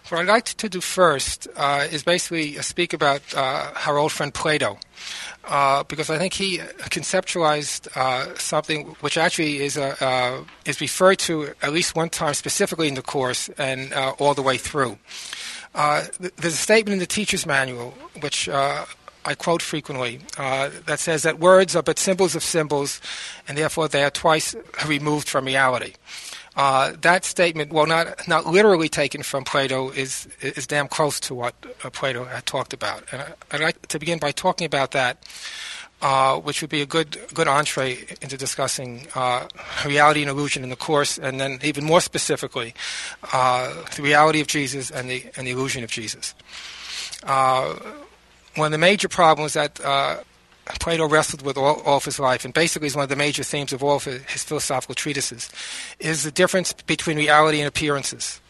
What I'd like to do first is basically speak about our old friend Plato, because I think he conceptualized something which actually is referred to at least one time specifically in the course and all the way through. There's a statement in the teacher's manual, which I quote frequently, that says that words are but symbols of symbols, and therefore they are twice removed from reality. That statement, while not literally taken from Plato, is damn close to what Plato had talked about. And I'd like to begin by talking about that, which would be a good entree into discussing reality and illusion in the course, and then even more specifically, the reality of Jesus and the illusion of Jesus. One of the major problems that Plato wrestled with all of his life, and basically is one of the major themes of all of his philosophical treatises, is the difference between reality and appearances.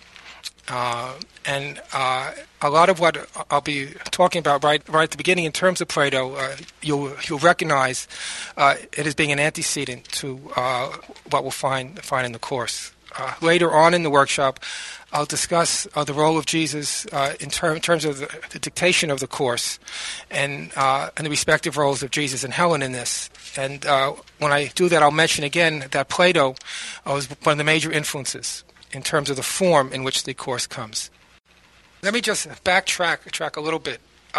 And a lot of what I'll be talking about right at the beginning in terms of Plato, you'll recognize it as being an antecedent to what we'll find in the course. Later on in the workshop, I'll discuss the role of Jesus in terms of the dictation of the course and the respective roles of Jesus and Helen in this. And when I do that, I'll mention again that Plato was one of the major influences in terms of the form in which the course comes. Let me just backtrack a little bit.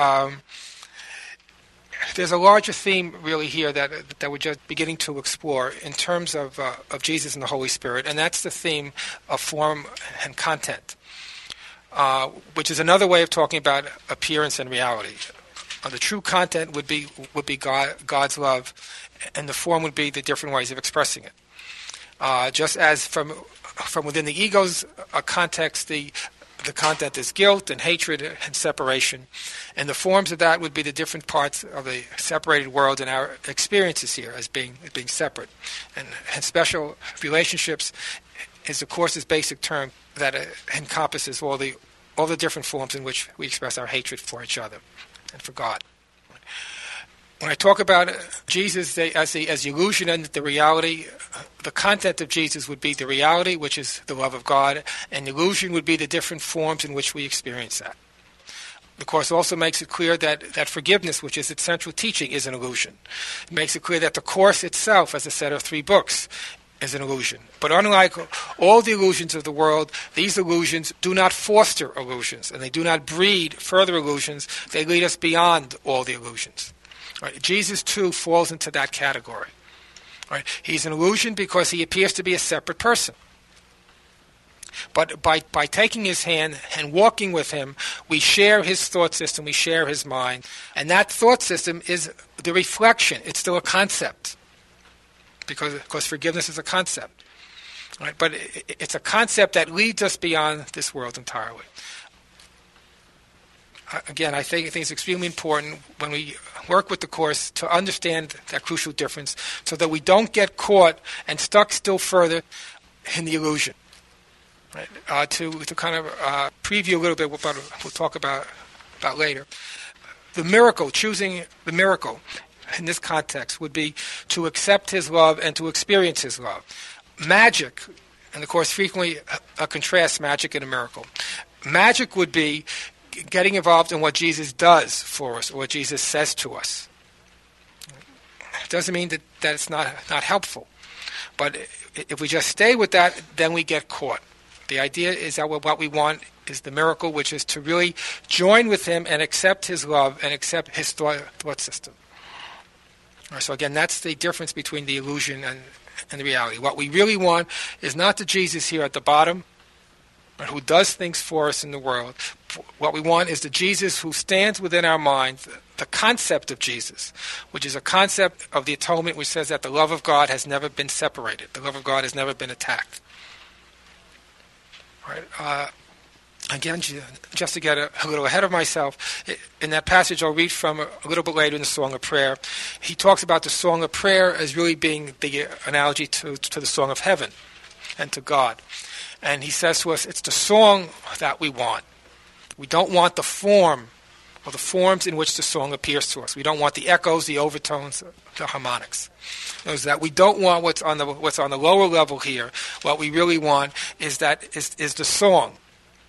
There's a larger theme really here that we're just beginning to explore in terms of Jesus and the Holy Spirit, and that's the theme of form and content, which is another way of talking about appearance and reality. The true content would be God's love, and the form would be the different ways of expressing it. Just as from within the ego's context, the content is guilt and hatred and separation. And the forms of that would be the different parts of the separated world and our experiences here as being separate. And special relationships is the course's basic term that encompasses all the different forms in which we express our hatred for each other and for God. When I talk about Jesus as the illusion and the reality, the content of Jesus would be the reality, which is the love of God, and the illusion would be the different forms in which we experience that. The Course also makes it clear that forgiveness, which is its central teaching, is an illusion. It makes it clear that the Course itself, as a set of 3 books, is an illusion. But unlike all the illusions of the world, these illusions do not foster illusions, and they do not breed further illusions. They lead us beyond all the illusions. Right. Jesus, too, falls into that category. Right. He's an illusion because he appears to be a separate person. But by taking his hand and walking with him, we share his thought system, we share his mind. And that thought system is the reflection. It's still a concept. Because forgiveness is a concept. Right. But it's a concept that leads us beyond this world entirely. Again, I think it's extremely important when we work with the Course to understand that crucial difference so that we don't get caught and stuck still further in the illusion. Right? To kind of preview a little bit what we'll talk about later. The miracle, choosing the miracle in this context would be to accept his love and to experience his love. Magic, and the Course frequently contrasts magic and a miracle. Magic would be getting involved in what Jesus does for us or what Jesus says to us. It doesn't mean that it's not helpful. But if we just stay with that, then we get caught. The idea is that what we want is the miracle, which is to really join with him and accept his love and accept his thought system. Right, so again, that's the difference between the illusion and the reality. What we really want is not the Jesus here at the bottom, but who does things for us in the world. What we want is the Jesus who stands within our minds, the concept of Jesus, which is a concept of the atonement which says that the love of God has never been separated. The love of God has never been attacked. Right? Again, just to get a little ahead of myself, in that passage I'll read from a little bit later in the Song of Prayer, he talks about the Song of Prayer as really being the analogy to the Song of Heaven and to God. And he says to us, it's the song that we want. We don't want the form or the forms in which the song appears to us. We don't want the echoes, the overtones, the harmonics. Is that we don't want what's on the lower level here. What we really want is the song.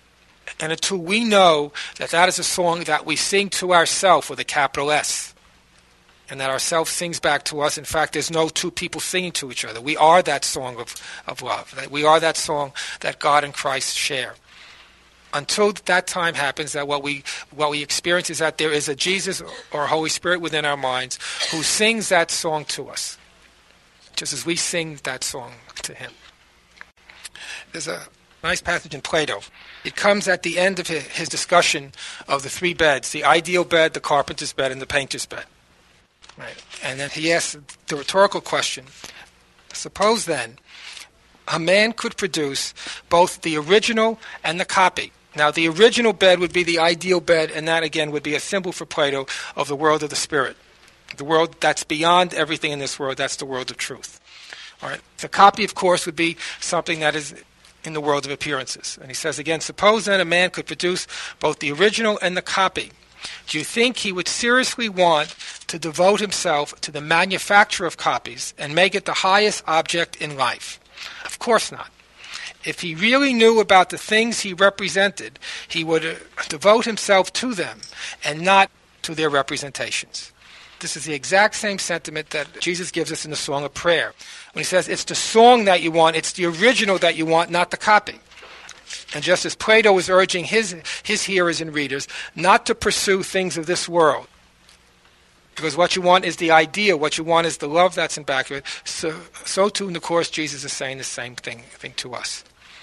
and until we know that that is a song that we sing to ourself with a capital S, and that ourself sings back to us. In fact, there's no two people singing to each other. We are that song of love. That we are that song that God and Christ share. Until that time happens, that what we experience is that there is a Jesus or Holy Spirit within our minds who sings that song to us, just as we sing that song to him. There's a nice passage in Plato. It comes at the end of his discussion of the three beds: the ideal bed, the carpenter's bed, and the painter's bed. Right. And then he asks the rhetorical question, suppose then a man could produce both the original and the copy. Now, the original bed would be the ideal bed, and that, again, would be a symbol for Plato of the world of the Spirit. The world that's beyond everything in this world, that's the world of truth. All right. The copy, of course, would be something that is in the world of appearances. And he says again, suppose then a man could produce both the original and the copy. Do you think he would seriously want to devote himself to the manufacture of copies and make it the highest object in life? Of course not. If he really knew about the things he represented, he would devote himself to them and not to their representations. This is the exact same sentiment that Jesus gives us in the Song of Prayer. When he says, it's the song that you want, it's the original that you want, not the copy. And just as Plato was urging his hearers and readers not to pursue things of this world, because what you want is the ideal, what you want is the love that's in back of it, so too in the course Jesus is saying the same thing to us.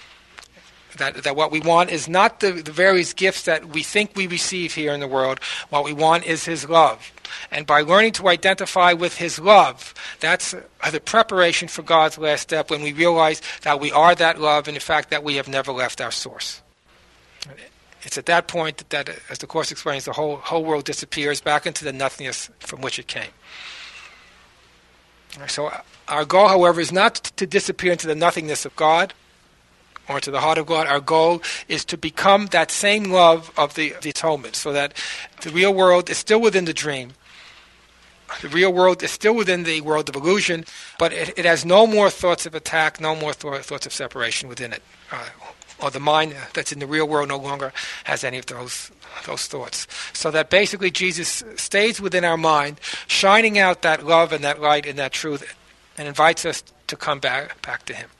That what we want is not the various gifts that we think we receive here in the world. What we want is his love. And by learning to identify with his love, that's the preparation for God's last step, when we realize that we are that love and in fact that we have never left our source. It's at that point that as the Course explains, the whole world disappears back into the nothingness from which it came. So our goal, however, is not to disappear into the nothingness of God or to the heart of God. Our goal is to become that same love of the atonement, so that the real world is still within the dream. The real world is still within the world of illusion, but it has no more thoughts of attack, no more thoughts of separation within it. Or the mind that's in the real world no longer has any of those thoughts. So that basically Jesus stays within our mind, shining out that love and that light and that truth, and invites us to come back to him.